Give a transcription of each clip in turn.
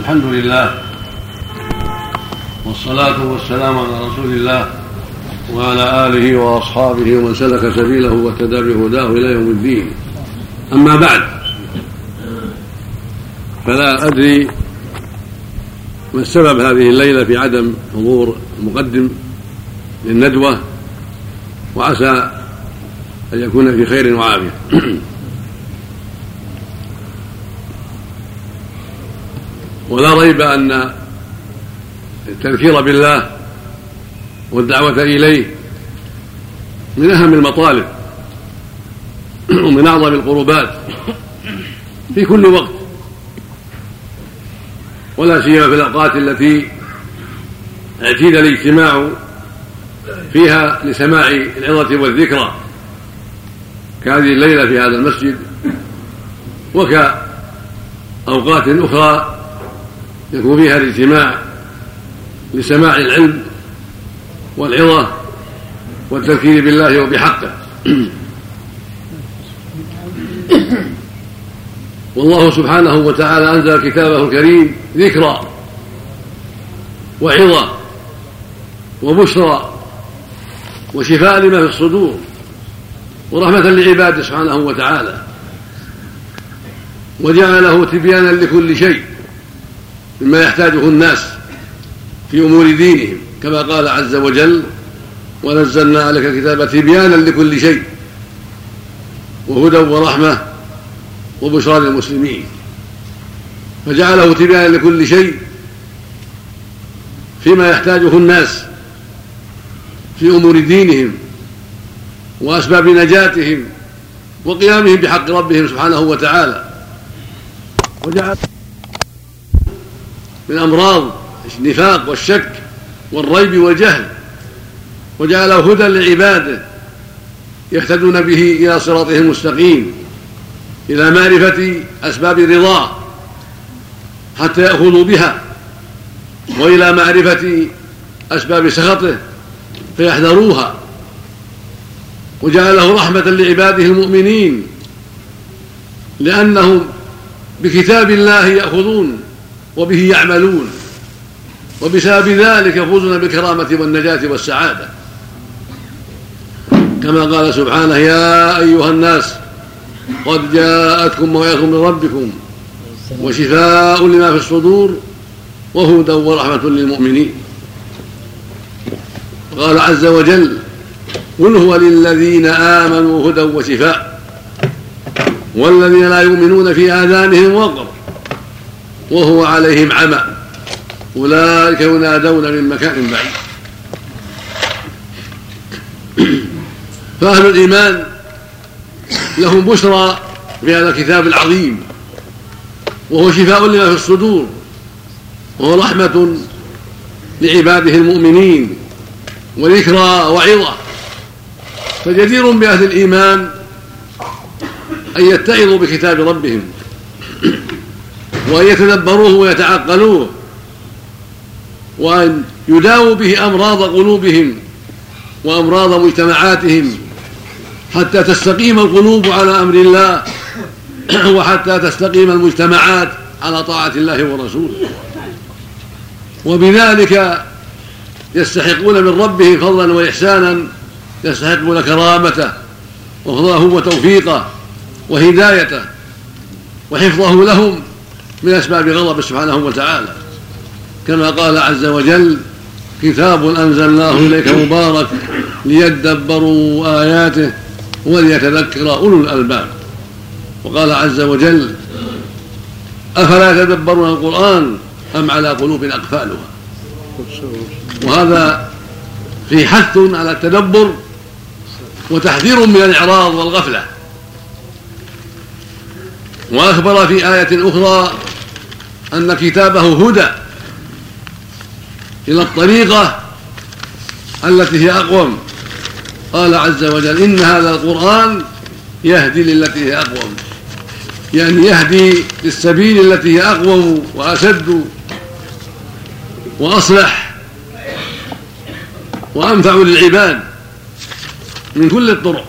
الحمد لله والصلاة والسلام على رسول الله وعلى آله وأصحابه ومن سلك سبيله واهتدى بهداه إلى يوم الدين. أما بعد، فلا أدري ما السبب هذه الليلة في عدم حضور المقدم للندوة، وعسى أن يكون في خير وعافية. ولا ريب أن التذكير بالله والدعوة إليه من أهم المطالب ومن أعظم القربات في كل وقت، ولا سيما في الأوقات التي اعتيد الاجتماع فيها لسماع العظة والذكرى كهذه الليلة في هذا المسجد، وكأوقات أخرى يكون فيها الاجتماع لسماع العلم والعظة والتذكير بالله وبحقه. والله سبحانه وتعالى أنزل كتابه الكريم ذكرى وعظة وبشرى وشفاء لما في الصدور ورحمة لعباده سبحانه وتعالى، وجعله تبيانا لكل شيء مما يحتاجه الناس في أمور دينهم، كما قال عز وجل: ونزلنا عليك الكتاب تبيانا لكل شيء وهدى ورحمة وبشرى للمسلمين. فجعله تبيانا لكل شيء فيما يحتاجه الناس في أمور دينهم وأسباب نجاتهم وقيامهم بحق ربهم سبحانه وتعالى، وجعل من أمراض النفاق والشك والريب والجهل، وجعله هدى لعباده يهتدون به إلى صراطهم المستقيم، إلى معرفة أسباب رضاه حتى يأخذوا بها، وإلى معرفة أسباب سخطه فيحذروها، وجعله رحمة لعباده المؤمنين لأنهم بكتاب الله يأخذون وبه يعملون، وبسبب ذلك يفوزون بالكرامة والنجاة والسعادة، كما قال سبحانه: يا أيها الناس قد جاءتكم موعظة من ربكم وشفاء لما في الصدور وهدى ورحمة للمؤمنين. قال عز وجل: قل هو للذين آمنوا هدى وشفاء والذين لا يؤمنون في آذانهم وقر وهو عليهم عمى أولئك ينادون من مكان بعيد. فأهل الإيمان لهم بشرى في هذا الكتاب العظيم، وهو شفاء لما في الصدور وهو رحمة لعباده المؤمنين وذكرى وعظة. فجدير بأهل الإيمان أن يتعظوا بكتاب ربهم وأن يتدبروه ويتعقلوه، وأن يداووا به أمراض قلوبهم وأمراض مجتمعاتهم حتى تستقيم القلوب على أمر الله وحتى تستقيم المجتمعات على طاعة الله ورسوله، وبذلك يستحقون من ربهم فضلا وإحسانا، يستحقون كرامته وفضله وتوفيقه وهدايته وحفظه لهم من أسباب غضبه سبحانه وتعالى، كما قال عز وجل: كتاب أنزلناه إليك مبارك ليدبروا آياته وليتذكر أولو الألباب. وقال عز وجل: أفلا يتدبرون القرآن أم على قلوب أقفالها. وهذا في حث على التدبر وتحذير من الإعراض والغفلة. وأخبر في آية أخرى أن كتابه هدى إلى الطريقة التي هي أقوم. قال عز وجل: إن هذا القرآن يهدي للتي هي أقوم، يعني يهدي للسبيل التي هي أقوم وأسد وأصلح وأنفع للعباد من كل الطرق،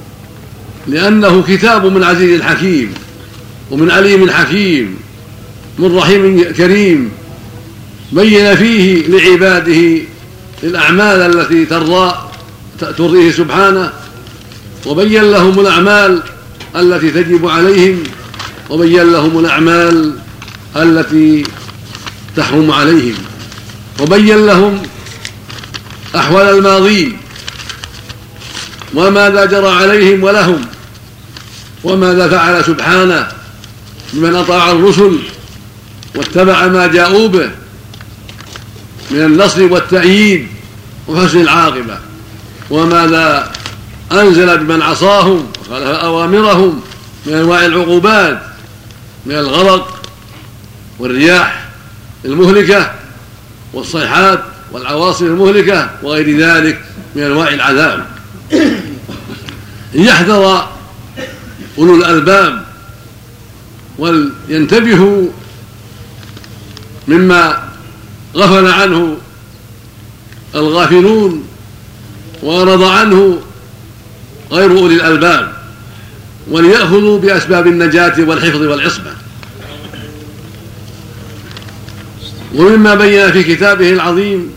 لأنه كتاب من عزيز حكيم ومن عليم حكيم من رحيم كريم بين فيه لعباده الأعمال التي ترضيه سبحانه، وبين لهم الأعمال التي تجب عليهم، وبين لهم الأعمال التي تحرم عليهم، وبين لهم أحوال الماضين وماذا جرى عليهم ولهم، وماذا فعل سبحانه بمن أطاع الرسل واتبع ما جاءوا به من النصر والتأييد وحسن العاقبة، وماذا أنزل بمن عصاهم وخالف أوامرهم من أنواع العقوبات من الغرق والرياح المهلكة والصيحات والعواصف المهلكة وغير ذلك من أنواع العذاب. يحذر أولو الألباب ولينتبهوا مما غفل عنه الغافلون وأعرض عنه غير أولي الألباب، وليأخذوا بأسباب النجاة والحفظ والعصمة. ومما بين في كتابه العظيم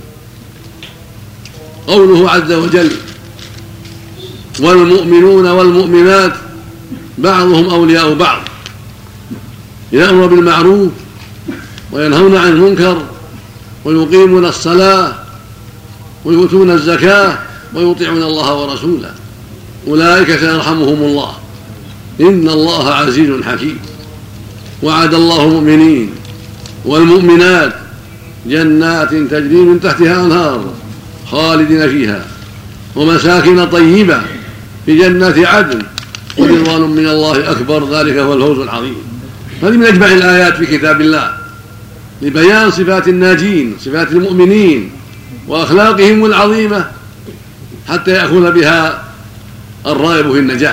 قوله عز وجل: والمؤمنون والمؤمنات بعضهم أولياء بعض يأمرون بالمعروف وينهون عن المنكر ويقيمون الصلاة ويؤتون الزكاة ويطيعون الله ورسوله أولئك سيرحمهم الله إن الله عزيز حكيم. وعد الله المؤمنين والمؤمنات جنات تجري من تحتها أنهار خالدين فيها ومساكن طيبة في جنات عدن ورضوان من الله أكبر ذلك هو الفوز العظيم. هذه من أجمع الآيات في كتاب الله لبيان صفات الناجين صفات المؤمنين وأخلاقهم العظيمة حتى يأخذ بها الراغب في النجاة،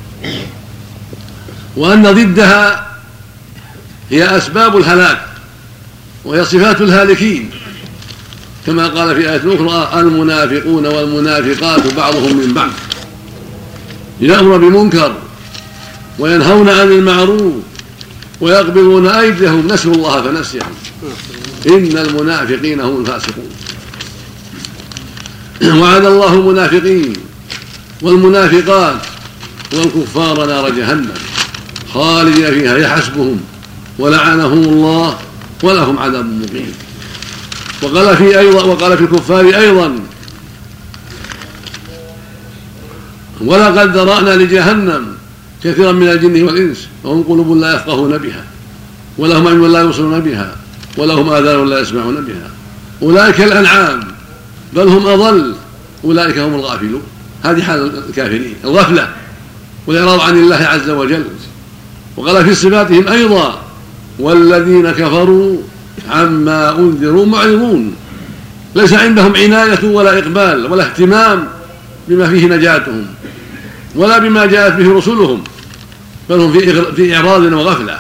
وأن ضدها هي أسباب الهلاك وهي صفات الهالكين، كما قال في آية أخرى: المنافقون والمنافقات بعضهم من بعض يأمر بمنكر وينهون عن المعروف ويقبضون أيديهم نسوا الله فنسيهم إن المنافقين هم الفاسقون. وعد الله المنافقين والمنافقات والكفار نار جهنم خالدين فيها يحسبهم ولعنهم الله ولهم عذاب مقيم. وقال في الكفار أيضا: ولقد ذرأنا لجهنم كثيرا من الجن والإنس وهم قلوب لا يفقهون بها ولهم أعين لا يبصرون بها ولهم آذان لا يسمعون بها أولئك الأنعام بل هم أضل أولئك هم الغافلون. هذه حال الكافرين الغفلة والإعراض عن الله عز وجل. وقال في صفاتهم أيضا: والذين كفروا عما أنذروا معرضون ليس عندهم عناية ولا إقبال ولا اهتمام بما فيه نجاتهم ولا بما جاءت به رسلهم، بل هم في إعراض وغفلة.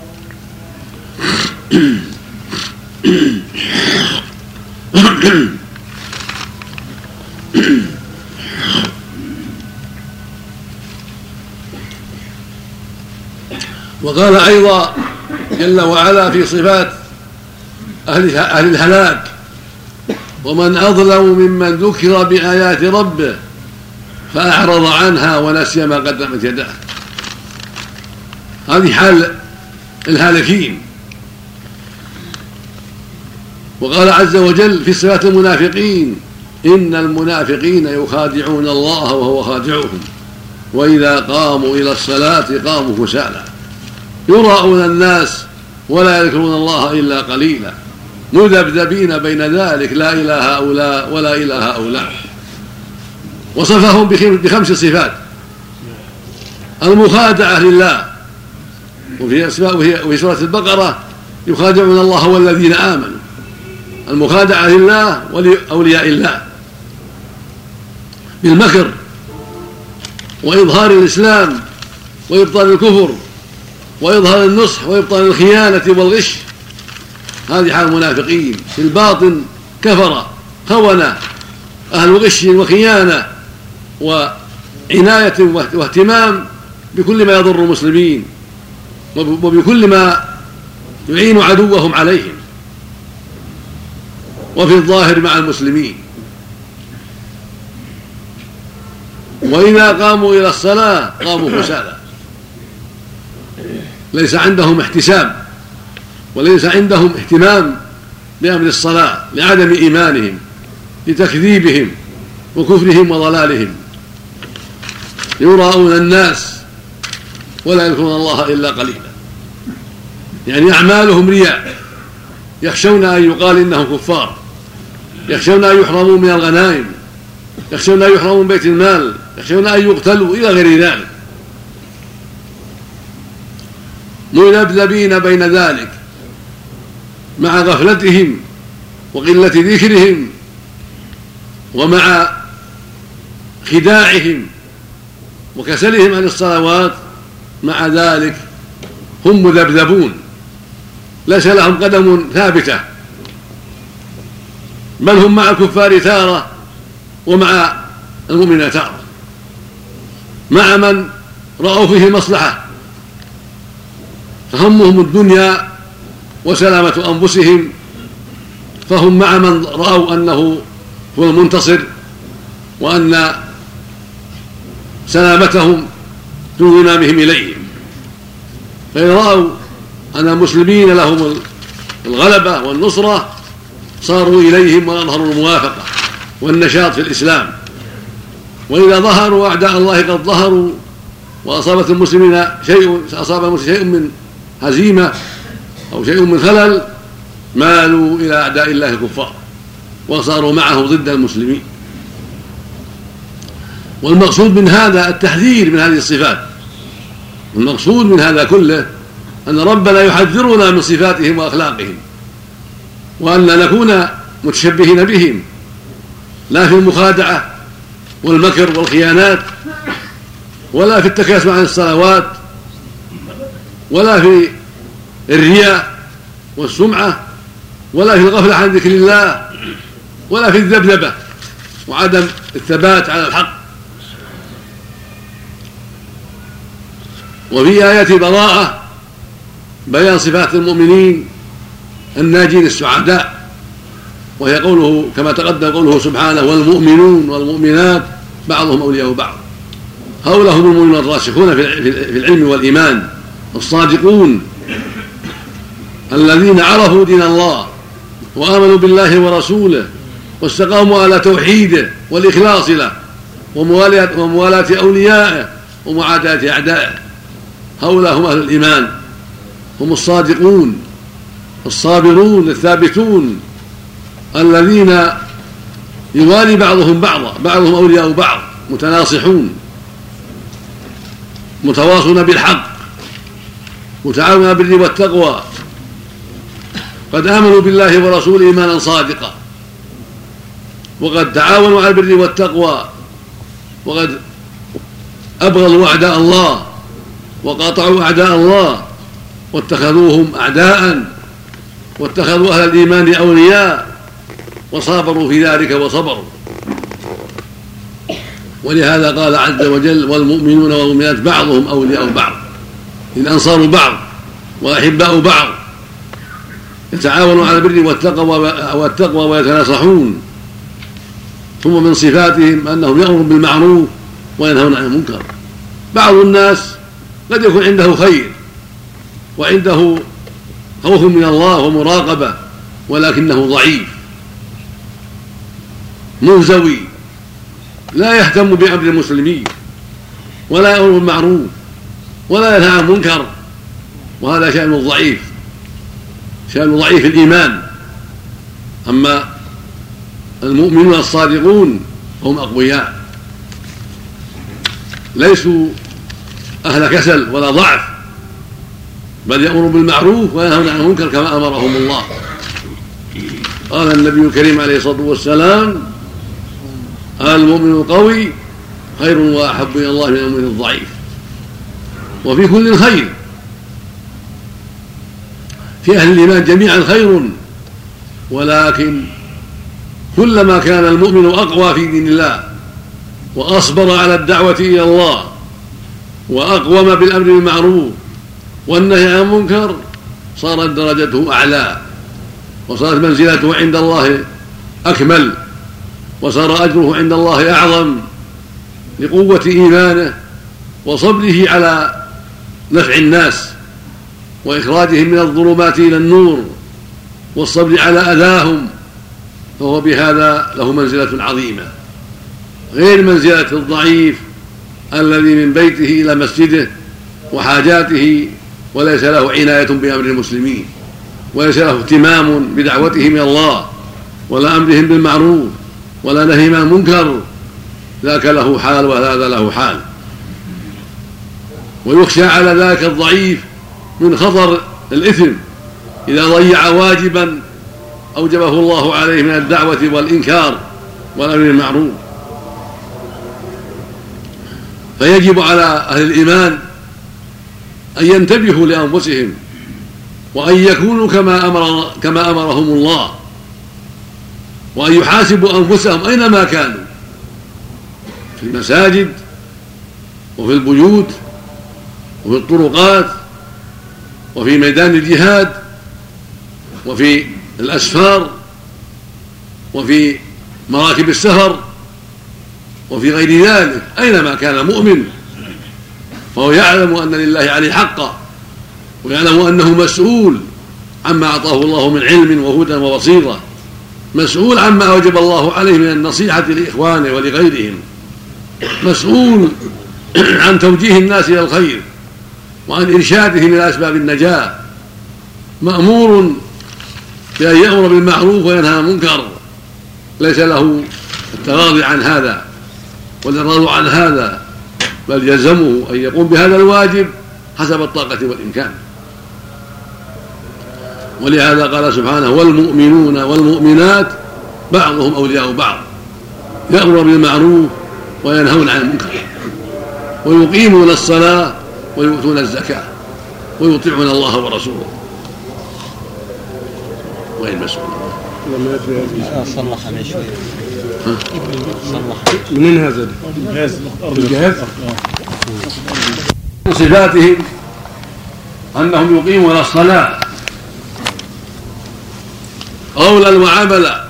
وقال أيضا جل وعلا في صفات أهل الهلاك: ومن أظلم ممن ذكر بآيات ربه فأعرض عنها ونسي ما قدمت يداه. هذه حال الهالكين. وقال عز وجل في صفات المنافقين: إن المنافقين يخادعون الله وهو خادعهم وإذا قاموا إلى الصلاة قاموا كسالى يراءون الناس ولا يذكرون الله إلا قليلا مذبذبين بين ذلك لا إلى هؤلاء ولا إلى هؤلاء. وصفهم بخمس صفات: المخادعة لله، وفي سورة البقرة: يخادعون الله والذين آمنوا. المخادعة لله ولأولياء الله بالمكر وإظهار الإسلام وإبطال الكفر وإظهار النصح وإبطال الخيانة والغش. هذه حال المنافقين في الباطن: كفر خونة أهل غش وخيانة وعناية واهتمام بكل ما يضر المسلمين وبكل ما يعين عدوهم عليهم، وفي الظاهر مع المسلمين. وإذا قاموا إلى الصلاة قاموا كسالى، ليس عندهم احتساب وليس عندهم اهتمام بأمر الصلاة لعدم إيمانهم، لتكذيبهم وكفرهم وضلالهم. يراءون الناس ولا يذكرون الله إلا قليلا، يعني أعمالهم رياء، يخشون أن يقال إنهم كفار، يخشون أن يحرموا من الغنائم، يخشون أن يحرموا من بيت المال، يخشون أن يقتلوا إلى غير ذلك، مذبذبين بين ذلك مع غفلتهم وقلة ذكرهم ومع خداعهم وكسلهم عن الصلوات. مع ذلك هم مذبذبون، ليس لهم قدم ثابتة، بل هم مع الكفار تارة ومع المؤمنين تارة، مع من رأوا فيه مصلحة فهمهم الدنيا وسلامة أنفسهم، فهم مع من رأوا أنه هو المنتصر وأن سلامتهم في انضمامهم إليهم. فإن رأوا أن المسلمين لهم الغلبة والنصرة صاروا إليهم وأظهروا الموافقة والنشاط في الإسلام. وإذا ظهروا أعداء الله قد ظهروا وأصاب المسلمين شيء من هزيمة أو شيء من خلل، مالوا إلى أعداء الله الكفار وصاروا معه ضد المسلمين. والمقصود من هذا التحذير من هذه الصفات، المقصود من هذا كله أن ربنا يحذرنا من صفاتهم وأخلاقهم، وأن نكون متشبهين بهم، لا في المخادعة والمكر والخيانات، ولا في التكاسل عن الصلوات، ولا في الرياء والسمعة، ولا في الغفلة عن ذكر الله، ولا في الذبذبة وعدم الثبات على الحق. وفي آيات براءة بيان صفات المؤمنين الناجين السعداء، وهي قوله كما تقدم قوله سبحانه: والمؤمنون والمؤمنات بعضهم أولياء بعض. هؤلاء هم المؤمنون الراسخون في العلم والإيمان الصادقون الذين عرفوا دين الله وآمنوا بالله ورسوله واستقاموا على توحيده والإخلاص له وموالاة أوليائه ومعاداة أعدائه. هؤلاء هم أهل الإيمان، هم الصادقون الصابرون الثابتون الذين يوالي بعضهم بعضا، بعضهم أولياء بعض، متناصحون متواصون بالحق متعاونون بالبر والتقوى، قد آمنوا بالله ورسوله إيمانا صادقا، وقد تعاونوا على البر والتقوى، وقد أبغضوا أعداء الله وقاطعوا أعداء الله واتخذوهم أعداء، واتخذوا أهل الإيمان أولياء وصابروا في ذلك وصبروا. ولهذا قال عز وجل: والمؤمنون والمؤمنات بعضهم أولياء بعض، إن أنصار بعض وأحباء بعض، يتعاونوا على البر والتقوى ويتناصحون. ثم من صفاتهم أنهم يأمرون بالمعروف وينهون عن المنكر. بعض الناس قد يكون عنده خير وعنده خوف من الله ومراقبة، ولكنه ضعيف منزوي لا يهتم بأمر المسلمين ولا يأمر بالمعروف ولا ينهى عن المنكر، وهذا شأن الضعيف، شأن ضعيف الإيمان. أما المؤمنون الصادقون هم أقوياء، ليسوا أهل كسل ولا ضعف، بل يأمرون بالمعروف وينهون عن المنكر كما أمرهم الله. قال النبي الكريم عليه الصلاة والسلام: المؤمن القوي خير وأحب إلى الله من المؤمن الضعيف. وفي كل خير، في أهل الإيمان جميعا خير، ولكن كلما كان المؤمن أقوى في دين الله وأصبر على الدعوة إلى الله وأقوم بالأمر بالمعروف والنهي عن المنكر، صارت درجته أعلى، وصارت منزلته عند الله أكمل، وصار أجره عند الله أعظم لقوة إيمانه وصبره على نفع الناس وإخراجهم من الظلمات إلى النور والصبر على أذاهم، فهو بهذا له منزلة عظيمة غير منزلة الضعيف الذي من بيته إلى مسجده وحاجاته وليس له عناية بأمر المسلمين، وليس له اهتمام بدعوتهم إلى الله ولا أمرهم بالمعروف ولا نهيهم عن المنكر، ذاك له حال وهذا له حال. ويخشى على ذاك الضعيف من خطر الإثم إذا ضيع واجبا أوجبه الله عليه من الدعوة والإنكار والأمر بالمعروف. فيجب على أهل الإيمان أن ينتبهوا لأنفسهم وأن يكونوا كما أمرهم الله، وأن يحاسبوا أنفسهم أينما كانوا، في المساجد وفي البيوت وفي الطرقات وفي ميدان الجهاد وفي الأسفار وفي مراكب السفر وفي غير ذلك. أينما كان مؤمن فهو يعلم أن لله عليه حقا، ويعلم أنه مسؤول عما أعطاه الله من علم وهدى وبصيرة، مسؤول عما أوجب الله عليه من النصيحة لإخوانه ولغيرهم، مسؤول عن توجيه الناس إلى الخير وعن إرشادهم إلى أسباب النجاة، مأمور بأن يأمر بالمعروف وينهى عن المنكر، ليس له التغاضي عن هذا والإعراض عن هذا، بل يلزمه أن يقوم بهذا الواجب حسب الطاقة والإمكان. ولهذا قال سبحانه: والمؤمنون والمؤمنات بعضهم أولياء بعض يأمر بالمعروف وينهون عن المنكر ويقيمون الصلاة ويؤتون الزكاة ويطيعون الله ورسوله. وين مسؤول؟ صلح عليه شوية. صلح منين هذا؟ الجهاز. من صفاتهم أنهم يقيمون الصلاة قولا وعملا،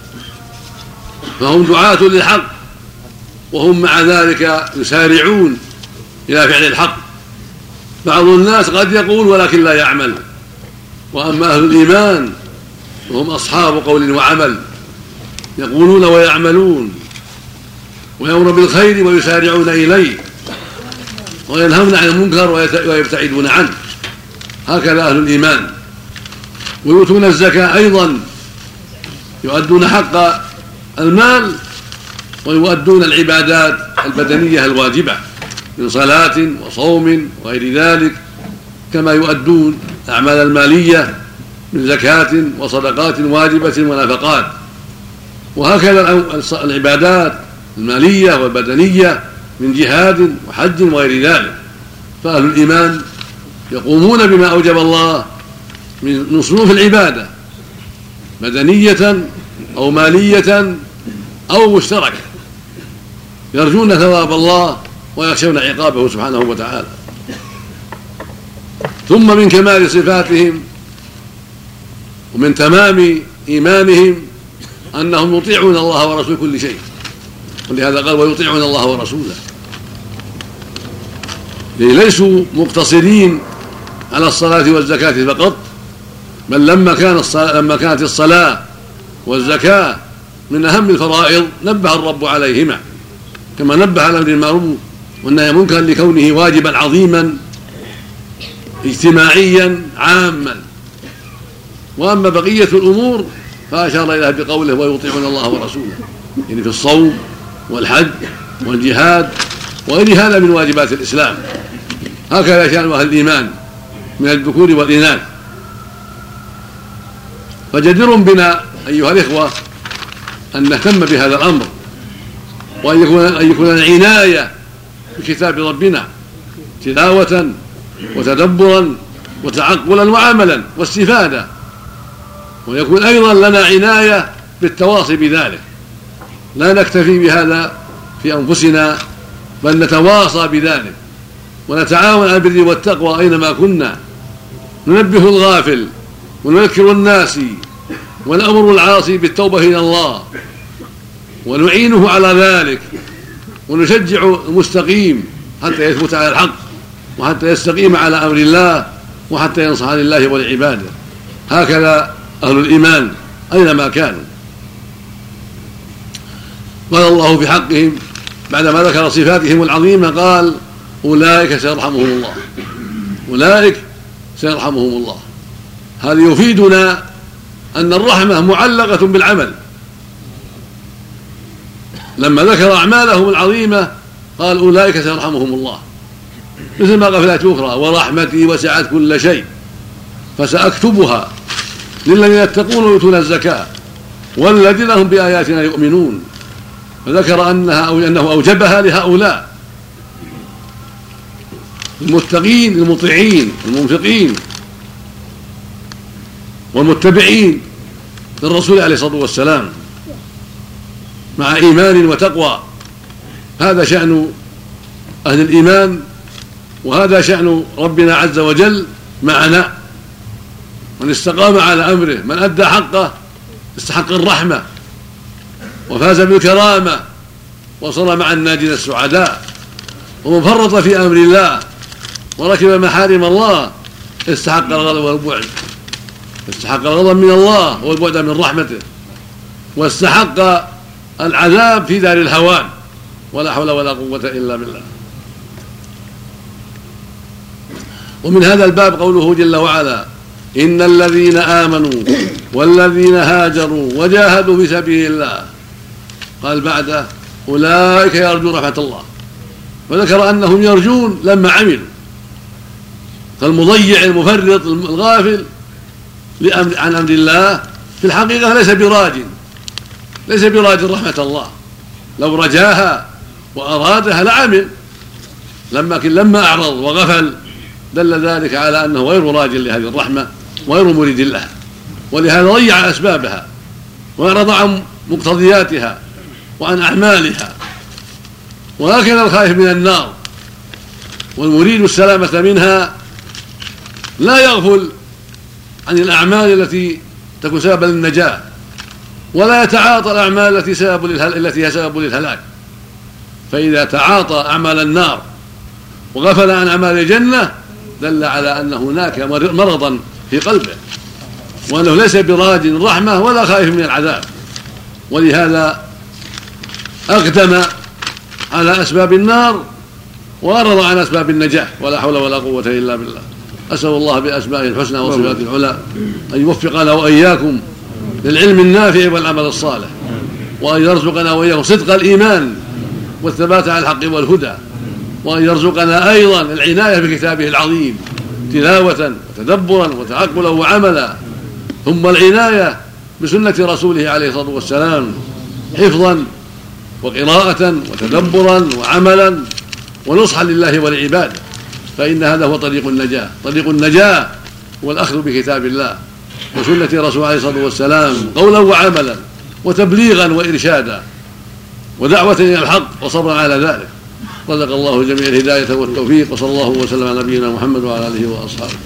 فهم دعاة للحق، وهم مع ذلك يسارعون إلى فعل الحق. بعض الناس قد يقول ولكن لا يعمل، وأما أهل الإيمان وهم أصحاب قول وعمل، يقولون ويعملون ويأمرون بالخير ويسارعون إليه وينهون عن المنكر ويبتعدون عنه، هكذا أهل الإيمان. ويؤتون الزكاة أيضا، يؤدون حق المال ويؤدون العبادات البدنية الواجبة من صلاة وصوم وغير ذلك، كما يؤدون الأعمال المالية من زكاة وصدقات واجبة ونفقات. وهكذا العبادات المالية والبدنية من جهاد وحج وغير ذلك. فأهل الإيمان يقومون بما أوجب الله من صنوف العبادة بدنية أو مالية أو مشتركة، يرجون ثواب الله ويخشون عقابه سبحانه وتعالى. ثم من كمال صفاتهم ومن تمام إيمانهم أنهم يطيعون الله ورسوله كل شيء، ولهذا قال: ويطيعون الله ورسوله. ليسوا مقتصرين على الصلاة والزكاة فقط، بل لما كانت الصلاة والزكاة من أهم الفرائض نبه الرب عليهما، كما نبه على الأمر بالمعروف والنهي عن المنكر لكونه واجبا عظيما اجتماعيا عاما. وأما بقية الأمور فأشار إليها بقوله: ويطيعون الله ورسوله، يعني في الصوم والحج والجهاد وغير هذا من واجبات الإسلام. هكذا شأن أهل الإيمان من الذكور والإناث. فجدير بنا أيها الإخوة أن نهتم بهذا الأمر، وأن يكون العناية بكتاب ربنا تلاوة وتدبرا وتعقلا وعملا واستفادة، ويكون أيضا لنا عناية بالتواصي بذلك، لا نكتفي بهذا في أنفسنا بل نتواصى بذلك ونتعاون على البر والتقوى أينما كنا، ننبه الغافل ونذكر الناس ونأمر العاصي بالتوبة إلى الله ونعينه على ذلك ونشجع المستقيم حتى يثبت على الحق وحتى يستقيم على أمر الله وحتى ينصح لله ولعباده. هكذا أهل الإيمان أينما كانوا. قال الله في حقهم بعدما ذكر صفاتهم العظيمة قال أولئك سيرحمهم الله، أولئك سيرحمهم الله. هذا يفيدنا أن الرحمة معلقة بالعمل. لما ذكر أعمالهم العظيمة قال أولئك سيرحمهم الله، مثل ما قال في الآية الأخرى ورحمتي وسعت كل شيء فسأكتبها للذين يتقون ويؤتون الزكاة والذين هم بآياتنا يؤمنون. فذكر أنه أوجبها لهؤلاء المتقين المطيعين المنفقين والمتبعين للرسول عليه الصلاة والسلام مع إيمان وتقوى. هذا شأن أهل الإيمان وهذا شأن ربنا عز وجل معنا. من استقام على أمره من أدى حقه استحق الرحمة وفاز بالكرامة وصار مع الناجين السعداء. ومن فرط في أمر الله وركب محارم الله استحق الغضب والبعد، استحق الغضب من الله والبعد من رحمته، واستحق العذاب في دار الهوان. ولا حول ولا قوة إلا بالله. ومن هذا الباب قوله جل وعلا إن الذين آمنوا والذين هاجروا وجاهدوا في سبيل الله قال بعده أولئك يرجون رحمة الله، وذكر أنهم يرجون لما عملوا. فالمضيع المفرط الغافل عن أمر الله في الحقيقة ليس براج رحمة الله. لو رجاها وأرادها لعمل، لكن لما أعرض وغفل دل ذلك على أنه غير راج لهذه الرحمة وغير مريد لها، ولهذا ضيع أسبابها وأعرض عن مقتضياتها وعن أعمالها. وهكذا الخائف من النار والمريد السلامة منها لا يغفل عن الأعمال التي تكون سببا للنجاة، ولا يتعاطى الأعمال التي هي سبب للهلاك. فإذا تعاطى أعمال النار وغفل عن أعمال الجنة دل على أن هناك مرضا في قلبه وأنه ليس براج الرحمة ولا خائف من العذاب. ولهذا أقدم على أسباب النار وأعرض عن أسباب النجاة. ولا حول ولا قوة إلا بالله. أسأل الله بأسمائه الحسنى وصفاته العلى أن يوفقنا وإياكم للعلم النافع والعمل الصالح، وأن يرزقنا وإياكم صدق الإيمان والثبات على الحق والهدى، وأن يرزقنا أيضا العناية بكتابه العظيم تلاوة وتدبرا وتعقلا وعملا، ثم العناية بسنة رسوله عليه الصلاة والسلام حفظا وقراءة وتدبرا وعملا ونصحا لله ولعباده. فإن هذا هو طريق النجاة. طريق النجاة هو الأخذ بكتاب الله وسنة رسوله عليه الصلاة والسلام قولا وعملا وتبليغا وإرشادا ودعوة إلى الحق وصبرا على ذلك. رزق الله الجميع الهداية والتوفيق، وصلى الله وسلم على نبينا محمد وعلى آله وأصحابه.